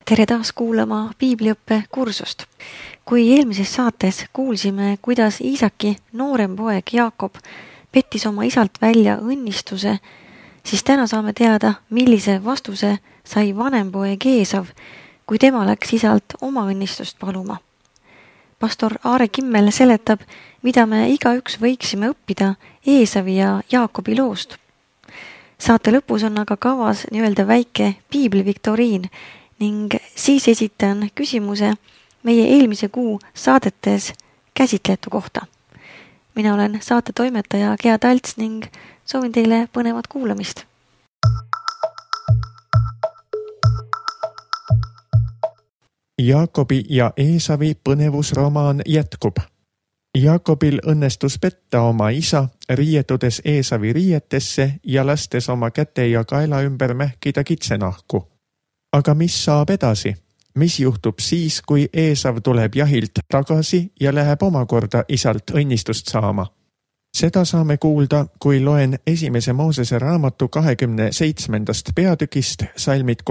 Tere taas kuulama piibliõppe kursust. Kui eelmises saates kuulsime, kuidas Iisaki noorem poeg Jaakob pettis oma isalt välja õnnistuse, siis täna saame teada, millise vastuse sai vanem poeg Eesav, kui tema läks isalt oma õnnistust paluma. Pastor Aare Kimmel seletab, mida me igaüks võiksime õppida Eesavi ja Jaakobi loost. Saate lõpus on aga kavas nii-öelda väike piibliviktoriin ning siis esitan küsimuse meie eelmise kuu saadetes käsitletu kohta. Mina olen saate toimetaja Gea Talts ning soovin teile põnevat kuulamist. Jaakobi ja Eesavi põnevusromaan jätkub. Jaakobil õnnestus petta oma isa, riietudes Eesavi riietesse ja lastes oma käte ja kaela ümber mähkida kitsenahku. Aga mis saab edasi? Mis juhtub siis, kui Eesav tuleb jahilt tagasi ja läheb omakorda isalt õnnistust saama? Seda saame kuulda, kui loen 1. Moosese raamatu 27. peatükist salmid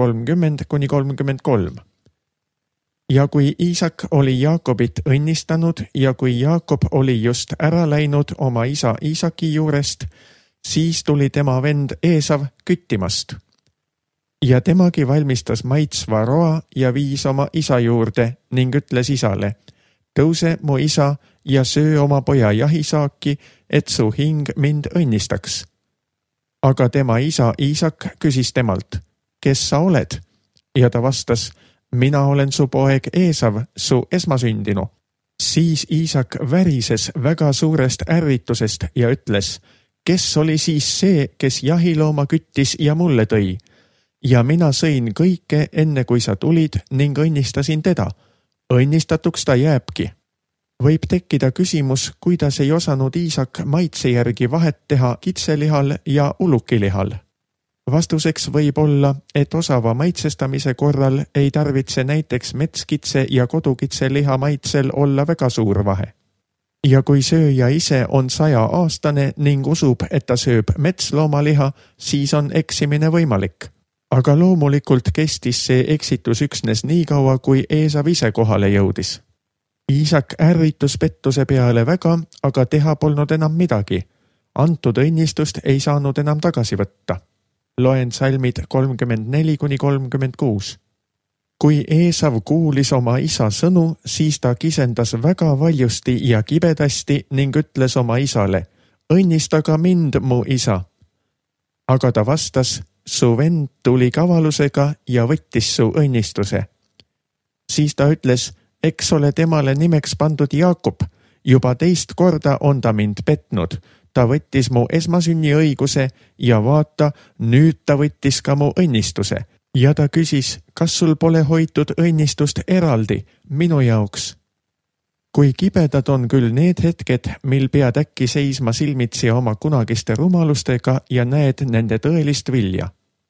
30–33. Ja kui Iisak oli Jaakobit õnnistanud ja kui Jaakob oli just ära läinud oma isa Iisaki juurest, siis tuli tema vend Eesav küttimast. Ja temagi valmistas maitsva roa ja viis oma isa juurde ning ütles isale, tõuse mu isa ja söö oma poja jahisaaki, et su hing mind õnnistaks. Aga tema isa Iisak küsis temalt, kes sa oled? Ja ta vastas, mina olen su poeg Eesav, su esmasündinu. Siis Iisak värises väga suurest ärritusest ja ütles, kes oli siis see, kes jahilooma küttis ja mulle tõi? Ja mina sõin kõike enne, kui sa tulid ning õnnistasin teda. Õnnistatuks ta jääbki. Võib tekkida küsimus, kuidas ei osanud Iisak maitse järgi vahet teha kitselihal ja ulukilihal. Vastuseks võib olla, et osava maitsestamise korral ei tarvitse näiteks metskitse ja kodukitse liha maitsel olla väga suur vahe. Ja kui sööja ise on 100-aastane ning usub, et ta sööb metsloomaliha, siis on eksimine võimalik. Aga loomulikult kestis see eksitus üksnes nii kaua, kui Eesav ise kohale jõudis. Iisak ärritus pettuse peale väga, aga teha polnud enam midagi. Antud õnnistust ei saanud enam tagasi võtta. Loen salmid 34–36. Kui Eesav kuulis oma isa sõnu, siis ta kisendas väga valjusti ja kibedasti ning ütles oma isale, õnnistaga mind, mu isa. Aga ta vastas, su vend tuli kavalusega ja võttis su õnnistuse. Siis ta ütles, eks ole temale nimeks pandud Jaakob, juba teist korda on ta mind petnud. Ta võttis mu esmasünni õiguse ja vaata, nüüd ta võttis ka mu õnnistuse. Ja ta küsis, kas sul pole hoitud õnnistust eraldi minu jaoks? Kui kibedad on küll need hetked, mil pead äkki seisma silmitsi oma kunagiste rumalustega ja näed nende tõelist vilja.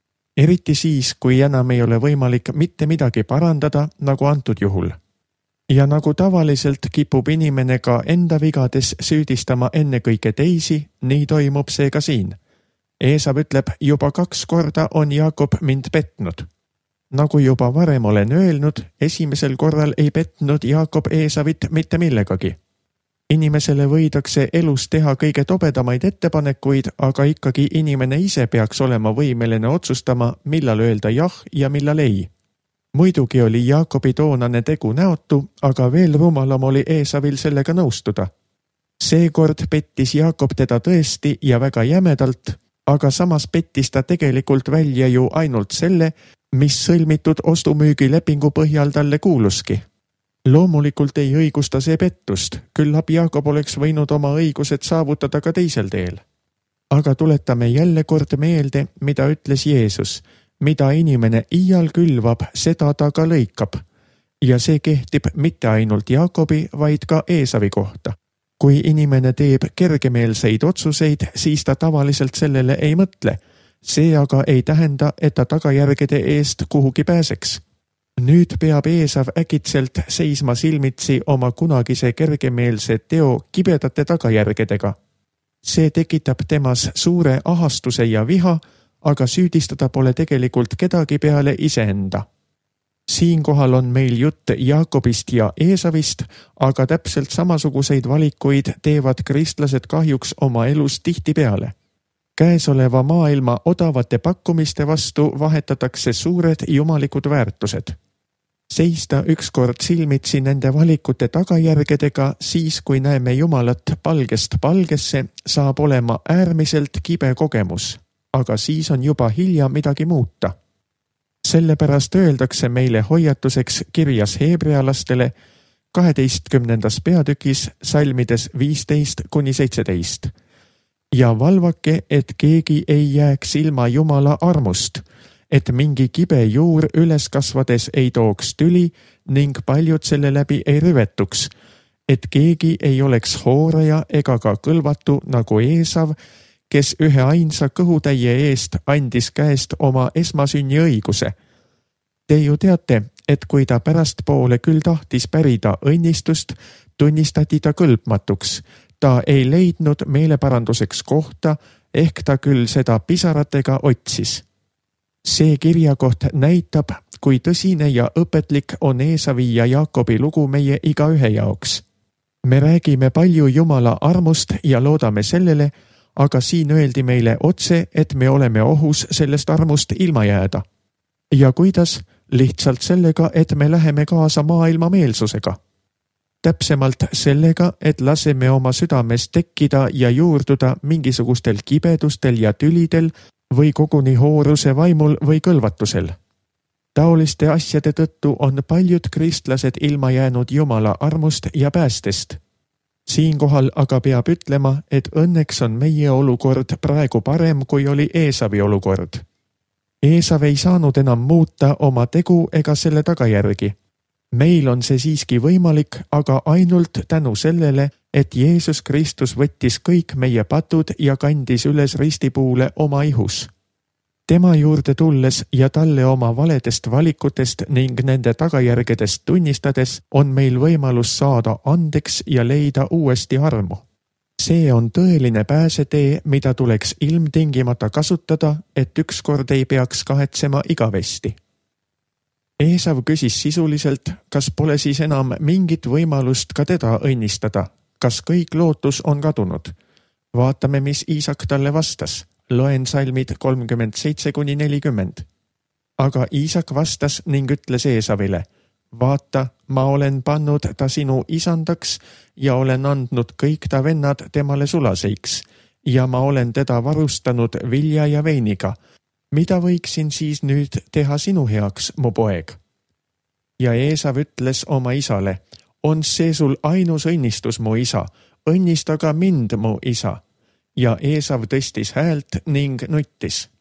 Eriti siis, kui enam ei ole võimalik mitte midagi parandada, nagu antud juhul. Ja nagu tavaliselt kipub inimene ka enda vigades süüdistama ennekõike teisi, nii toimub see ka siin. Eesav ütleb, juba 2 korda on Jaakob mind petnud. Nagu juba varem olen öelnud, esimesel korral ei petnud Jaakob Eesavit mitte millegagi. Inimesele võidakse elus teha kõige tobedamaid ettepanekuid, aga ikkagi inimene ise peaks olema võimeline otsustama, millal öelda jah ja millal ei. Muidugi oli Jaakobi toonane tegu näotu, aga veel rumalam oli Eesavil sellega nõustuda. Seekord pettis Jaakob teda tõesti ja väga jämedalt, aga samas pettis ta tegelikult välja ju ainult selle, mis sõlmitud ostumüügilepingu põhjal talle kuuluski. Loomulikult ei õigusta see pettust, küllap Jaakob oleks võinud oma õigused saavutada ka teisel teel. Aga tuletame jälle kord meelde, mida ütles Jeesus, mida inimene iial külvab, seda ta ka lõikab. Ja see kehtib mitte ainult Jaakobi, vaid ka Eesavi kohta. Kui inimene teeb kergemeelseid otsuseid, siis ta tavaliselt sellele ei mõtle. See aga ei tähenda, et ta tagajärgede eest kuhugi pääseks. Nüüd peab Eesav äkitselt seisma silmitsi oma kunagise kergemeelse teo kibedate tagajärgedega. See tekitab temas suure ahastuse ja viha, aga süüdistada pole tegelikult kedagi peale iseenda. Siinkohal on meil jutt Jaakobist ja Eesavist, aga täpselt samasuguseid valikuid teevad kristlased kahjuks oma elus tihtipeale. Käesoleva maailma odavate pakkumiste vastu vahetatakse suured jumalikud väärtused. Seista ükskord silmitsi nende valikute tagajärgedega, siis kui näeme Jumalat palgest palgesse, saab olema äärmiselt kibe kogemus, aga siis on juba hilja midagi muuta. Sellepärast öeldakse meile hoiatuseks kirjas heebrealastele 12. peatükis salmides 15-17. Ja valvake, et keegi ei jääks ilma Jumala armust, et mingi kibe juur üles kasvades ei tooks tüli ning paljud selle läbi ei rüvetuks, et keegi ei oleks hooraja ega ka kõlvatu nagu Eesav, kes ühe ainsa kõhutäie eest andis käest oma esmasünni õiguse. Te ju teate, et kui ta pärastpoole küll tahtis pärida õnnistust, tunnistati ta kõlbmatuks. Ta ei leidnud meeleparanduseks kohta, ehk ta küll seda pisaratega otsis. See kirjakoht näitab, kui tõsine ja õpetlik on Eesavi ja Jaakobi lugu meie igaühe jaoks. Me räägime palju Jumala armust ja loodame sellele, aga siin öeldi meile otse, et me oleme ohus sellest armust ilma jääda. Ja kuidas? Lihtsalt sellega, et me läheme kaasa maailma meelsusega. Täpsemalt sellega, et laseme oma südames tekkida ja juurduda mingisugustel kibedustel ja tülidel või koguni hooruse vaimul või kõlvatusel. Taoliste asjade tõttu on paljud kristlased ilma jäänud Jumala armust ja päästest. Siinkohal aga peab ütlema, et õnneks on meie olukord praegu parem, kui oli Eesavi olukord. Eesav ei saanud enam muuta oma tegu ega selle tagajärgi. Meil on see siiski võimalik, aga ainult tänu sellele, et Jeesus Kristus võttis kõik meie patud ja kandis üles ristipuule oma ihus. Tema juurde tulles ja talle oma valedest valikutest ning nende tagajärgedest tunnistades on meil võimalus saada andeks ja leida uuesti armu. See on tõeline pääsetee, mida tuleks ilmtingimata kasutada, et ükskord ei peaks kahetsema igavesti. Eesav küsis sisuliselt, kas pole siis enam mingit võimalust ka teda õnnistada, kas kõik lootus on kadunud. Vaatame, mis Iisak talle vastas. Loen salmid 37-40. Aga Iisak vastas ning ütles Eesavile, vaata, ma olen pannud ta sinu isandaks ja olen andnud kõik ta vennad temale sulaseiks ja ma olen teda varustanud vilja ja veiniga. Mida võiksin siis nüüd teha sinu heaks, mu poeg? Ja Eesav ütles oma isale, on see sul ainus õnnistus, mu isa, õnnista ka mind, mu isa. Ja Eesav tõstis häält ning nuttis.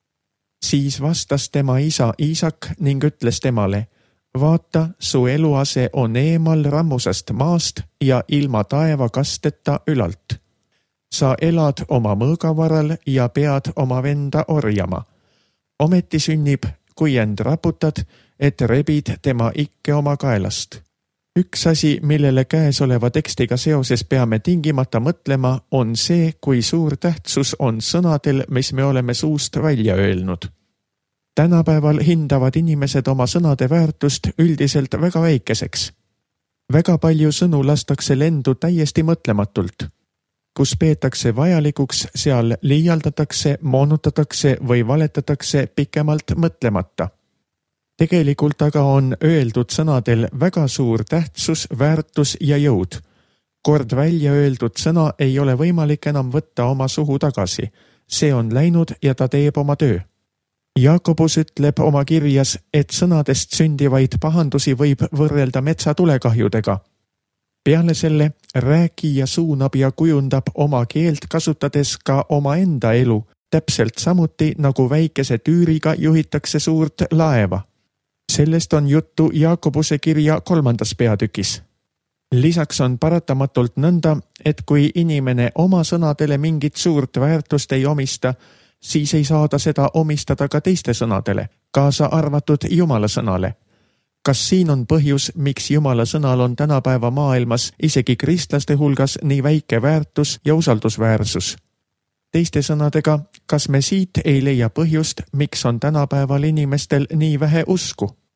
Siis vastas tema isa Iisak ning ütles temale, vaata, su eluase on eemal rammusast maast ja ilma taeva kasteta ülalt. Sa elad oma mõõgavaral ja pead oma venda orjama. Ometi sünnib, kui end raputad, et rebid tema ikke oma kaelast. Üks asi, millele käesoleva tekstiga seoses peame tingimata mõtlema, on see, kui suur tähtsus on sõnadel, mis me oleme suust välja öelnud. Tänapäeval hindavad inimesed oma sõnade väärtust üldiselt väga väikeseks. Väga palju sõnu lastakse lendu täiesti mõtlematult. Kus peetakse vajalikuks, seal liialdatakse, moonutatakse või valetatakse pikemalt mõtlemata. Tegelikult aga on öeldud sõnadel väga suur tähtsus, väärtus ja jõud. Kord välja öeldud sõna ei ole võimalik enam võtta oma suhu tagasi. See on läinud ja ta teeb oma töö. Jaakobus ütleb oma kirjas, et sõnadest sündivaid pahandusi võib võrrelda metsatulekahjudega. Peale selle rääkija suunab ja kujundab oma keelt kasutades ka omaenda elu, täpselt samuti nagu väikese tüüriga juhitakse suurt laeva. Sellest on juttu Jaakobuse kirja 3. peatükis. Lisaks on paratamatult nõnda, et kui inimene oma sõnadele mingit suurt väärtust ei omista, siis ei saa ta seda omistada ka teiste sõnadele, kaasa arvatud Jumala sõnale. Kas siin on põhjus, miks Jumala sõnal on tänapäeva maailmas isegi kristlaste hulgas nii väike väärtus ja usaldusväärsus? Teiste sõnadega, kas me siit ei leia põhjust, miks on tänapäeval inimestel nii vähe usku?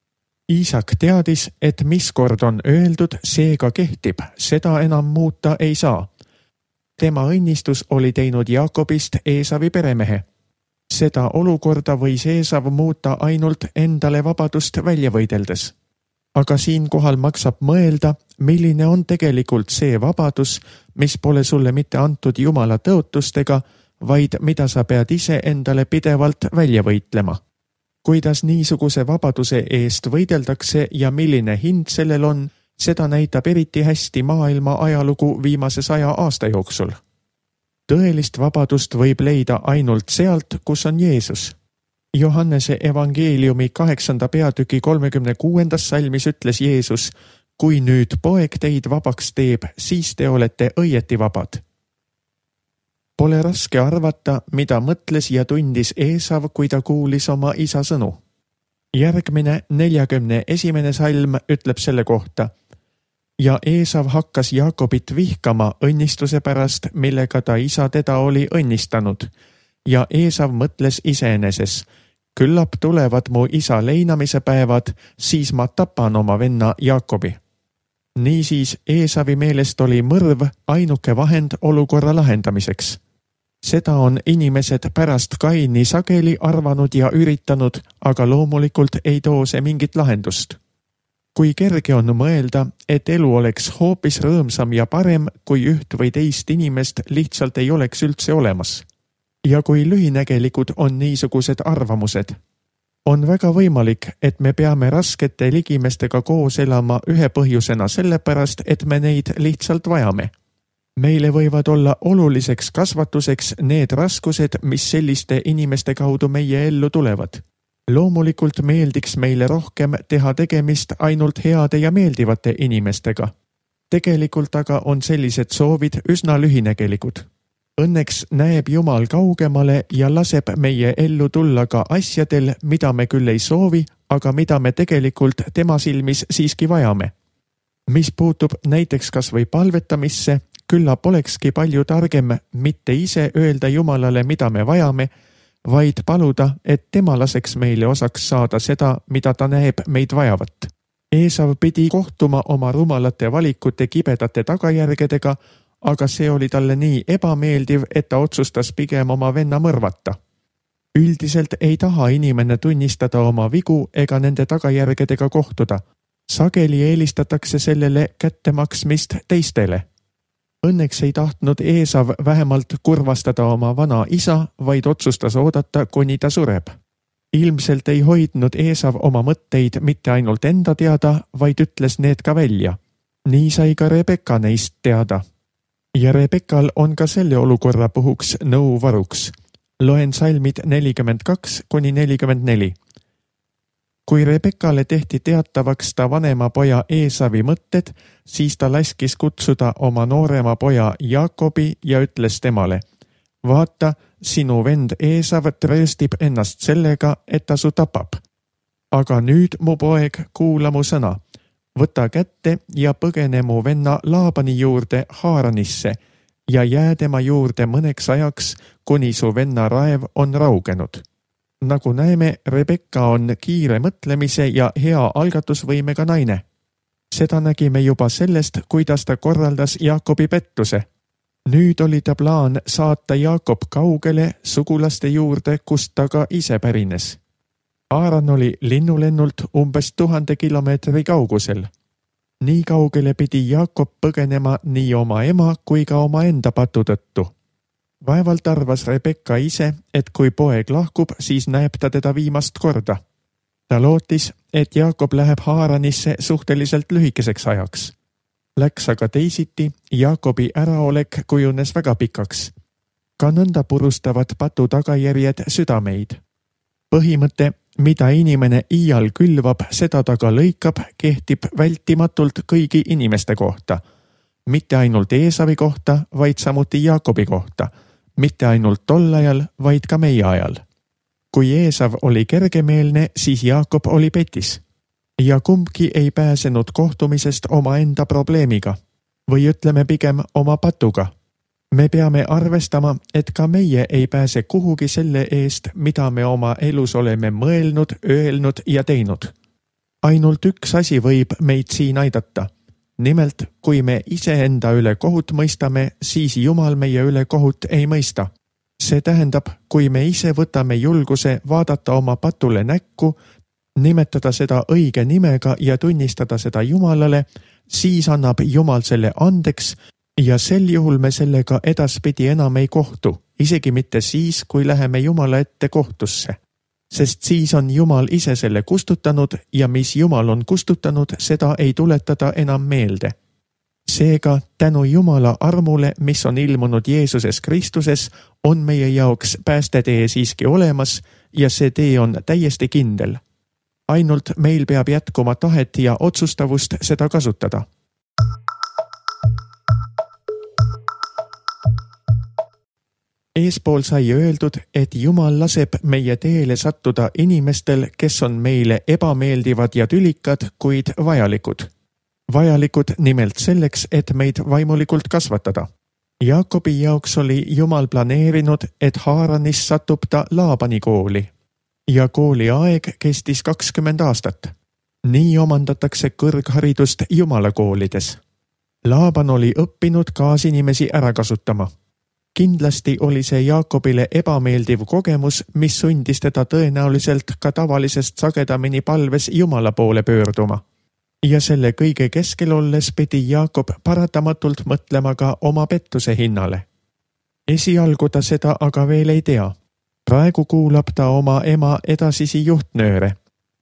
Iisak teadis, et mis kord on öeldud, seega kehtib, seda enam muuta ei saa. Tema õnnistus oli teinud Jaakobist Eesavi peremehe. Seda olukorda võis Eesav muuta ainult endale vabadust välja võideldes. Aga siinkohal maksab mõelda, milline on tegelikult see vabadus, mis pole sulle mitte antud Jumala tõotustega, vaid mida sa pead ise endale pidevalt välja võitlema. Kuidas niisuguse vabaduse eest võideldakse ja milline hind sellel on, seda näitab eriti hästi maailma ajalugu viimase 100 aasta jooksul. Tõelist vabadust võib leida ainult sealt, kus on Jeesus. Johannese evangeeliumi 8. peatüki 36. salmis ütles Jeesus, kui nüüd poeg teid vabaks teeb, siis te olete õieti vabad. Pole raske arvata, mida mõtles ja tundis Eesav, kui ta kuulis oma isa sõnu. Järgmine 41. salm ütleb selle kohta. Ja Eesav hakkas Jaakobit vihkama õnnistuse pärast, millega ta isa teda oli õnnistanud. Ja Eesav mõtles iseeneses, küllap tulevad mu isa leinamise päevad, siis ma tapan oma venna Jaakobi. Niisiis Eesavi meelest oli mõrv ainuke vahend olukorra lahendamiseks. Seda on inimesed pärast Kaini sageli arvanud ja üritanud, aga loomulikult ei too see mingit lahendust. Kui kerge on mõelda, et elu oleks hoopis rõõmsam ja parem, kui üht või teist inimest lihtsalt ei oleks üldse olemas. Ja kui lühinägelikud on niisugused arvamused. On väga võimalik, et me peame raskete ligimestega koos elama ühe põhjusena sellepärast, et me neid lihtsalt vajame. Meile võivad olla oluliseks kasvatuseks need raskused, mis selliste inimeste kaudu meie ellu tulevad. Loomulikult meeldiks meile rohkem teha tegemist ainult heade ja meeldivate inimestega. Tegelikult aga on sellised soovid üsna lühinägelikud. Õnneks näeb Jumal kaugemale ja laseb meie ellu tulla ka asjadel, mida me küll ei soovi, aga mida me tegelikult tema silmis siiski vajame. Mis puutub näiteks kas või palvetamisse, küllap olekski palju targem mitte ise öelda Jumalale, mida me vajame, vaid paluda, et tema laseks meile osaks saada seda, mida ta näeb meid vajavat. Eesav pidi kohtuma oma rumalate valikute kibedate tagajärgedega, aga see oli talle nii ebameeldiv, et ta otsustas pigem oma venna mõrvata. Üldiselt ei taha inimene tunnistada oma vigu ega nende tagajärgedega kohtuda. Sageli eelistatakse sellele kättemaksmist teistele. Õnneks ei tahtnud Eesav vähemalt kurvastada oma vana isa, vaid otsustas oodata, kuni ta sureb. Ilmselt ei hoidnud Eesav oma mõtteid mitte ainult enda teada, vaid ütles need ka välja. Nii sai ka Rebekka neist teada. Ja Rebekkal on ka selle olukorra puhuks nõu varuks. Loen salmid 42-44. Kui Rebekkale tehti teatavaks ta vanema poja Eesavi mõtted, siis ta laskis kutsuda oma noorema poja Jaakobi ja ütles temale, vaata, sinu vend Eesav trööstib ennast sellega, et ta su tapab. Aga nüüd, mu poeg, kuula mu sõna. Võta kätte ja põgene mu venna Laabani juurde Haaranisse ja jää tema juurde mõneks ajaks, kuni su venna raev on raugenud. Nagu näeme, Rebekka on kiire mõtlemise ja hea algatusvõimega naine. Seda nägime juba sellest, kuidas ta korraldas Jaakobi pettuse. Nüüd oli ta plaan saata Jaakob kaugele sugulaste juurde, kust ta ka ise pärines. Haaran oli linnulennult umbes 1000 kilomeetri kaugusel. Nii kaugele pidi Jaakob põgenema nii oma ema kui ka oma enda patu tõttu. Vaevalt arvas Rebekka ise, et kui poeg lahkub, siis näeb ta teda viimast korda. Ta lootis, et Jaakob läheb Haaranisse suhteliselt lühikeseks ajaks. Läks aga teisiti, Jaakobi äraolek kujunes väga pikaks. Ka nõnda purustavad patu tagajärjed südameid. Põhimõte, mida inimene iial külvab, seda ta ka lõikab, kehtib vältimatult kõigi inimeste kohta. Mitte ainult Eesavi kohta, vaid samuti Jaakobi kohta. Mitte ainult tol ajal, vaid ka meie ajal. Kui Eesav oli kergemeelne, siis Jaakob oli petis. Ja kumbki ei pääsenud kohtumisest oma enda probleemiga. Või ütleme pigem oma patuga. Me peame arvestama, et ka meie ei pääse kuhugi selle eest, mida me oma elus oleme mõelnud, öelnud ja teinud. ainult üks asi võib meid siin aidata. Nimelt, kui me iseenda üle kohut mõistame, siis Jumal meie üle kohut ei mõista. See tähendab, kui me ise võtame julguse vaadata oma patule näkku, nimetada seda õige nimega ja tunnistada seda Jumalale, siis annab Jumal selle andeks ja sel juhul me sellega edaspidi enam ei kohtu, isegi mitte siis, kui läheme Jumala ette kohtusse. Sest siis on Jumal ise selle kustutanud ja mis Jumal on kustutanud, seda ei tuletada enam meelde. Seega, tänu Jumala armule, mis on ilmunud Jeesuses Kristuses, on meie jaoks päästetee siiski olemas ja see tee on täiesti kindel. Ainult meil peab jätkuma tahet ja otsustavust seda kasutada. Eespool sai öeldud, et Jumal laseb meie teele sattuda inimestel, kes on meile ebameeldivad ja tülikad, kuid vajalikud. Vajalikud nimelt selleks, et meid vaimulikult kasvatada. Jaakobi jaoks oli Jumal planeerinud, et Haaranis satub ta Laabani kooli. Ja kooli aeg kestis 20 aastat. Nii omandatakse kõrgharidust Jumala koolides. Laaban oli õppinud kaasinimesi ära kasutama. Kindlasti oli see Jaakobile ebameeldiv kogemus, mis sundis teda tõenäoliselt ka tavalisest sagedamini palves Jumala poole pöörduma. Ja selle kõige keskel olles pidi Jaakob paratamatult mõtlema ka oma pettuse hinnale. Esialgu ta seda aga veel ei tea. Praegu kuulab ta oma ema edasisi juhtnööre.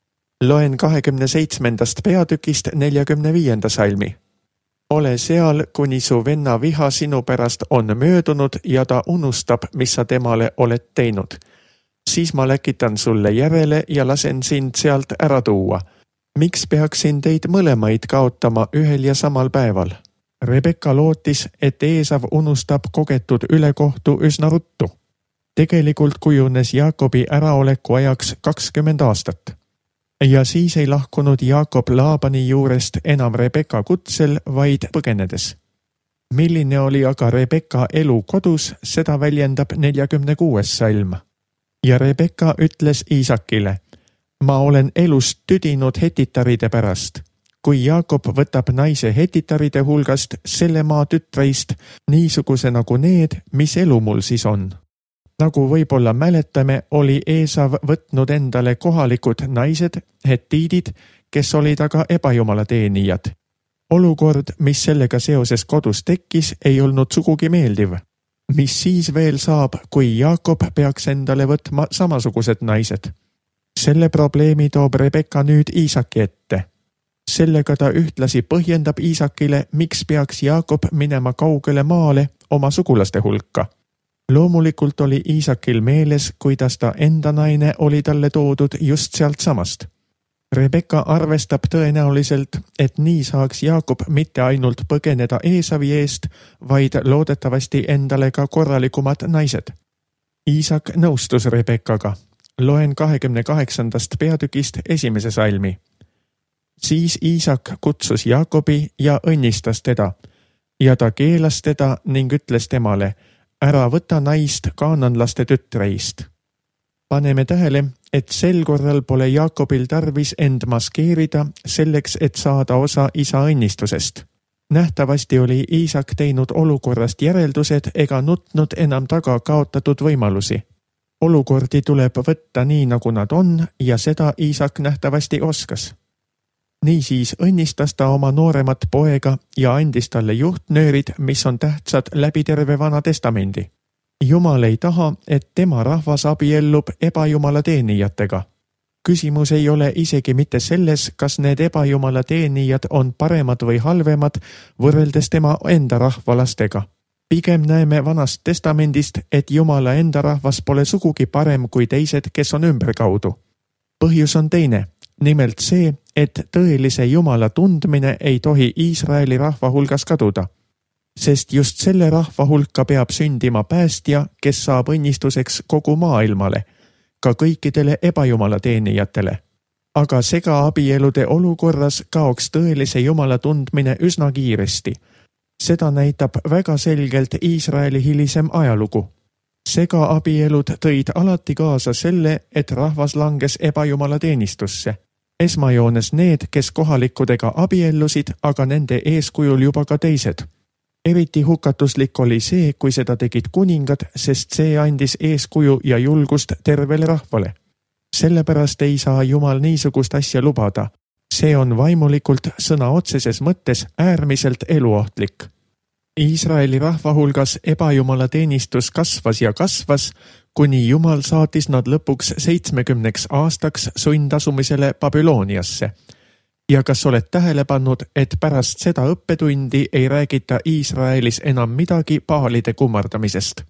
Loen 27. peatükist 45. salmi. Ole seal, kuni su venna viha sinu pärast on möödunud ja ta unustab, mis sa temale oled teinud. Siis ma läkitan sulle järele ja lasen sind sealt ära tuua. Miks peaksin teid mõlemaid kaotama ühel ja samal päeval? Rebekka lootis, et Eesav unustab kogetud ülekohtu üsna ruttu. Tegelikult kujunes Jaakobi äraoleku ajaks 20 aastat. Ja siis ei lahkunud Jaakob Laabani juurest enam Rebekka kutsel, vaid põgenedes. Milline oli aga Rebekka elu kodus, seda väljendab 46. salm. Ja Rebekka ütles Iisakile, ma olen elust tüdinud hetitaride pärast. Kui Jaakob võtab naise hetitaride hulgast selle maa tütreist, niisuguse nagu need, mis elu mul siis on. Nagu võib-olla mäletame, oli Eesav võtnud endale kohalikud naised, hetiidid, kes olid aga ebajumala teenijad. Olukord, mis sellega seoses kodus tekkis, ei olnud sugugi meeldiv. Mis siis veel saab, kui Jaakob peaks endale võtma samasugused naised? Selle probleemi toob Rebekka nüüd Iisaki ette. Sellega ta ühtlasi põhjendab Iisakile, miks peaks Jaakob minema kaugele maale oma sugulaste hulka. Loomulikult oli Iisakil meeles, kuidas ta enda naine oli talle toodud just sealt samast. Rebekka arvestab tõenäoliselt, et nii saaks Jaakob mitte ainult põgeneda Eesavi eest, vaid loodetavasti endale ka korralikumad naised. Iisak nõustus Rebekkaga. Loen 28. peatükist 1. salmi. Siis Iisak kutsus Jaakobi ja õnnistas teda. Ja ta keelas teda ning ütles temale, ära võta naist kaananlaste tütreist. Paneme tähele, et sel korral pole Jaakobil tarvis end maskeerida selleks, et saada osa isa õnnistusest. Nähtavasti oli Iisak teinud olukorrast järeldused ega nutnud enam taga kaotatud võimalusi. Olukordi tuleb võtta nii, nagu nad on ja seda Iisak nähtavasti oskas. Niisiis õnnistas ta oma nooremat poega ja andis talle juhtnöörid, mis on tähtsad läbi terve Vana Testamendi. Jumal ei taha, et tema rahvas abiellub ebajumala teenijatega. Küsimus ei ole isegi mitte selles, kas need ebajumala teenijad on paremad või halvemad võrreldes tema enda rahvalastega. Pigem näeme Vanast Testamendist, et Jumala enda rahvas pole sugugi parem kui teised, kes on ümberkaudu. Põhjus on teine. Nimelt see, et tõelise Jumala tundmine ei tohi Iisraeli rahva hulgas kaduda. Sest just selle rahva hulka peab sündima päästja, kes saab õnnistuseks kogu maailmale, ka kõikidele ebajumala teenijatele. Aga segaabielude olukorras kaoks tõelise Jumala tundmine üsna kiiresti. Seda näitab väga selgelt Iisraeli hilisem ajalugu. Segaabielud tõid alati kaasa selle, et rahvas langes ebajumala teenistusse. esmajoones need, kes kohalikudega abiellusid, aga nende eeskujul juba ka teised. Eriti hukatuslik oli see, kui seda tegid kuningad, sest see andis eeskuju ja julgust tervele rahvale. Sellepärast ei saa Jumal niisugust asja lubada. See on vaimulikult sõna otseses mõttes äärmiselt eluohtlik. Iisraeli rahva hulgas ebajumala teenistus kasvas ja kasvas, kuni Jumal saatis nad lõpuks 70 aastaks sundasumisele Babyloniasse. Ja kas oled tähele pannud, et pärast seda õppetundi ei räägita Iisraelis enam midagi paalide kummardamisest?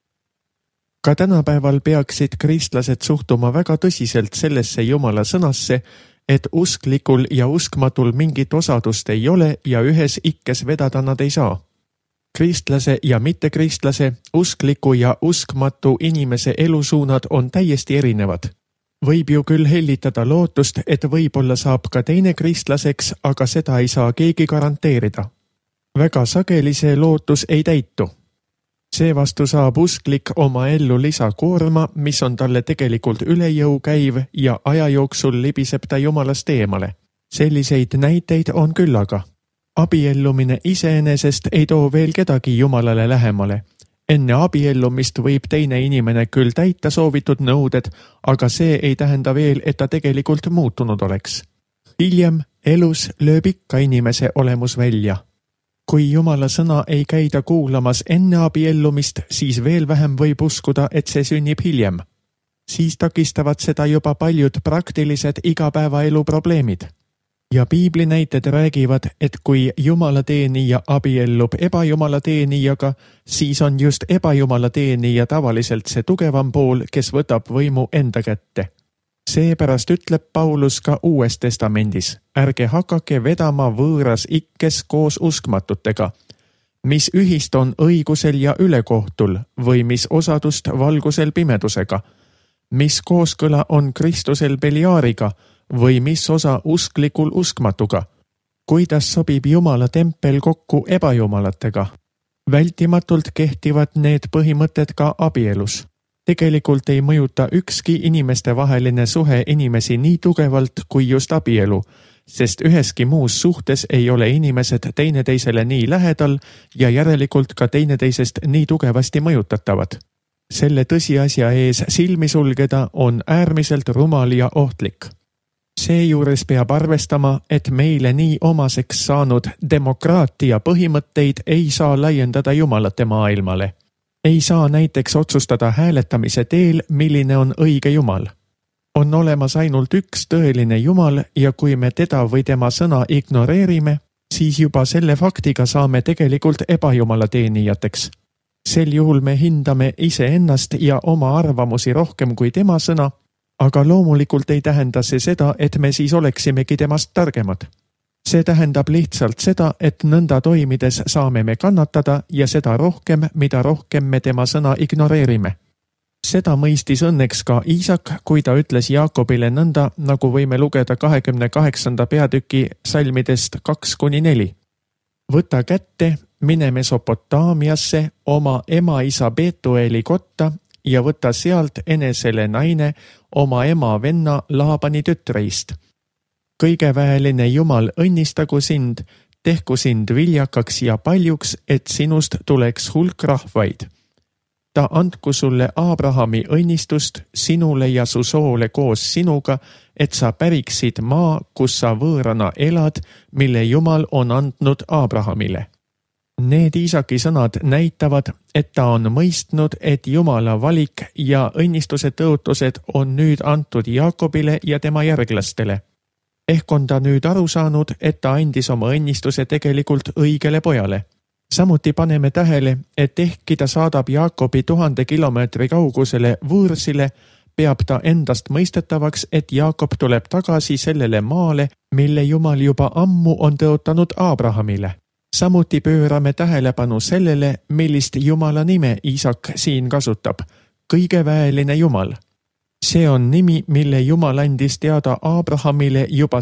Ka tänapäeval peaksid kristlased suhtuma väga tõsiselt sellesse Jumala sõnasse, et usklikul ja uskmatul mingit osadust ei ole ja ühes ikkes vedada nad ei saa. Kristlase ja mittekristlase, uskliku ja uskmatu inimese elusuunad on täiesti erinevad. Võib ju küll hellitada lootust, et võib-olla saab ka teine kristlaseks, aga seda ei saa keegi garanteerida. Väga sageli see lootus ei täitu. Seevastu saab usklik oma ellu lisakoorma, mis on talle tegelikult üle jõu käiv ja aja jooksul libiseb ta Jumalast eemale. Selliseid näiteid on küllaga. Abiellumine iseenesest ei too veel kedagi Jumalale lähemale. Enne abiellumist võib teine inimene küll täita soovitud nõuded, aga see ei tähenda veel, et ta tegelikult muutunud oleks. Hiljem elus lööb ikka inimese olemus välja. Kui Jumala sõna ei käida kuulamas enne abiellumist, siis veel vähem võib uskuda, et see sünnib hiljem. Siis takistavad seda juba paljud praktilised igapäevaelu probleemid. Ja piibli näited räägivad, et kui Jumala teenija abiellub ebajumala teenijaga, siis on just ebajumala teenija tavaliselt see tugevam pool, kes võtab võimu enda kätte. Seepärast ütleb Paulus ka Uues Testamendis, ärge hakake vedama võõras ikkes koos uskmatutega, mis ühist on õigusel ja ülekohtul või mis osadust valgusel pimedusega, mis kooskõla on Kristusel Beliaariga või mis osa usklikul uskmatuga, kuidas sobib Jumala tempel kokku ebajumalatega. Vältimatult kehtivad need põhimõtted ka abielus. Tegelikult ei mõjuta ükski inimeste vaheline suhe inimesi nii tugevalt kui just abielu, sest üheski muus suhtes ei ole inimesed teineteisele nii lähedal ja järelikult ka teineteisest nii tugevasti mõjutatavad. Selle tõsiasja ees silmi sulgeda on äärmiselt rumal ja ohtlik. Seejuures peab arvestama, et meile nii omaseks saanud demokraatia põhimõtteid ei saa laiendada jumalate maailmale. Ei saa näiteks otsustada hääletamise teel, milline on õige Jumal. On olemas ainult üks tõeline Jumal ja kui me teda või tema sõna ignoreerime, siis juba selle faktiga saame tegelikult ebajumala teenijateks. Sel juhul me hindame iseennast ja oma arvamusi rohkem kui tema sõna, aga loomulikult ei tähenda see seda, et me siis oleksimegi temast targemad. See tähendab lihtsalt seda, et nõnda toimides saame me kannatada ja seda rohkem, mida rohkem me tema sõna ignoreerime. Seda mõistis õnneks ka Iisak, kui ta ütles Jaakobile nõnda, nagu võime lugeda 28. peatüki salmidest 2-4. Võta kätte, mine Mesopotaamiasse oma ema-isa Betueli kotta ja võta sealt enesele naine oma ema venna Laabani tütreist. Kõigeväeline Jumal õnnistagu sind, tehku sind viljakaks ja paljuks, et sinust tuleks hulk rahvaid. Ta andku sulle Abrahami õnnistust sinule ja su soole koos sinuga, et sa päriksid maa, kus sa võõrana elad, mille Jumal on andnud Abrahamile. Need Iisaki sõnad näitavad, et ta on mõistnud, et Jumala valik ja õnnistuse tõotused on nüüd antud Jaakobile ja tema järglastele. Ehk on ta nüüd aru saanud, et ta andis oma õnnistuse tegelikult õigele pojale. Samuti paneme tähele, et ehkki ta saadab Jaakobi 1000 kilomeetri kaugusele võõrsile, peab ta endast mõistetavaks, et Jaakob tuleb tagasi sellele maale, mille Jumal juba ammu on tõotanud Abrahamile. Samuti pöörame tähelepanu sellele, millist Jumala nime Iisak siin kasutab, kõigeväeline Jumal. See on nimi, mille Jumal andis teada Abrahamile juba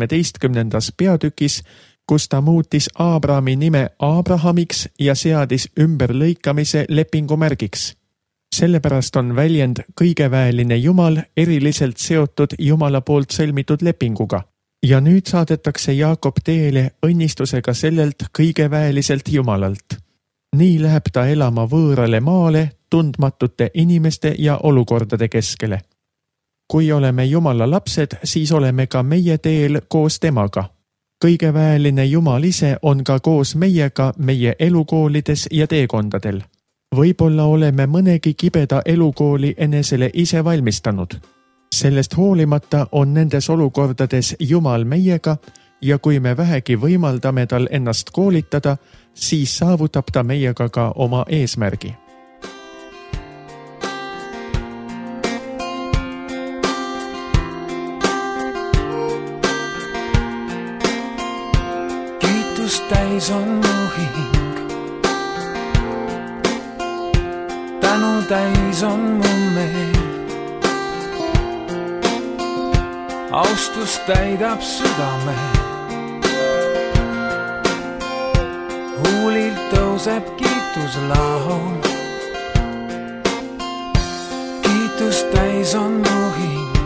17. peatükis, kus ta muutis Abrahami nime Abrahamiks ja seadis ümberlõikamise lepingumärgiks. Sellepärast on väljend kõigeväeline Jumal eriliselt seotud Jumala poolt sõlmitud lepinguga ja nüüd saadetakse Jaakob teele õnnistusega sellelt kõigeväeliselt Jumalalt. Nii läheb ta elama võõrale maale, tundmatute inimeste ja olukordade keskele. Kui oleme Jumala lapsed, siis oleme ka meie teel koos temaga. Kõigeväeline Jumal ise on ka koos meiega meie elukoolides ja teekondadel. Võib-olla oleme mõnegi kibeda elukooli enesele ise valmistanud. Sellest hoolimata on nendes olukordades Jumal meiega ja kui me vähegi võimaldame tal ennast koolitada, siis saavutab ta meiega ka oma eesmärgi. Kiitust täis on mu hing. Tänu täis on mu meel. Austus täidab südame. Huulilt tõuseb kiituslaul. Kiitus täis on mu hing.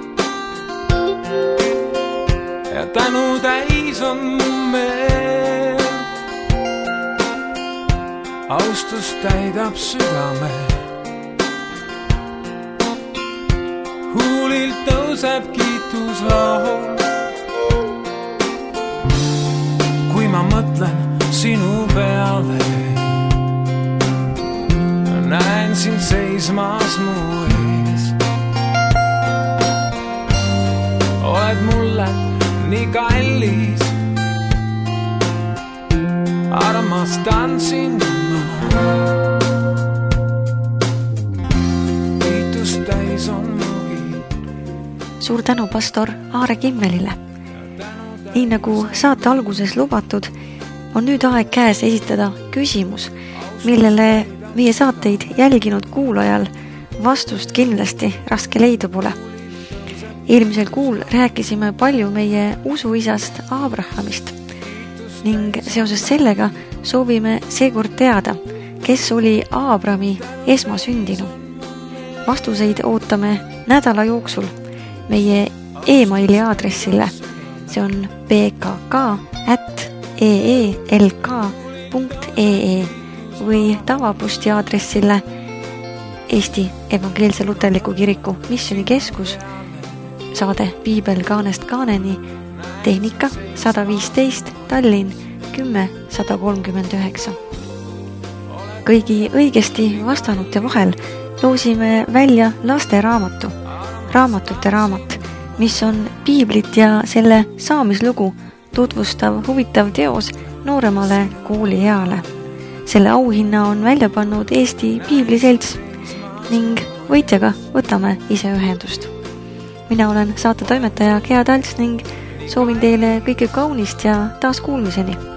Ja tänu täis on mu meel. Austus täidab südame. Huulilt tõuseb kiituslaul. Kui ma mõtlen sinu peale, näen sind seismas mu ees. Oled mulle nii kallis, armastan sind ma. Kiitus täis on mu hing. Suur tänu pastor Aare Kimmelile. Nii nagu saate alguses lubatud, on nüüd aeg käes esitada küsimus, millele meie saateid jälginud kuulajal vastust kindlasti raske leida pole. Eelmisel kuul rääkisime palju meie usuisast Abrahamist ning seoses sellega soovime seekord teada, kes oli Abrami esmasündinu. Vastuseid ootame nädala jooksul meie e-maili aadressile. See on pkk@eelk.ee või tavaposti aadressile Eesti Evangeelse Luterliku Kiriku Missioonikeskus, saade Piibel Kaanest Kaaneni, tehnika 115 Tallinn 10139. Kõigi õigesti vastanute vahel loosime välja lasteraamatu, Raamatute raamat, mis on piiblit ja selle saamislugu tutvustav huvitav teos nooremale koolieale. Selle auhinna on välja pannud Eesti Piibliselts ning võitjaga võtame ise ühendust. Mina olen saate toimetaja Gea Talts ning soovin teile kõike kaunist ja taas kuulmiseni.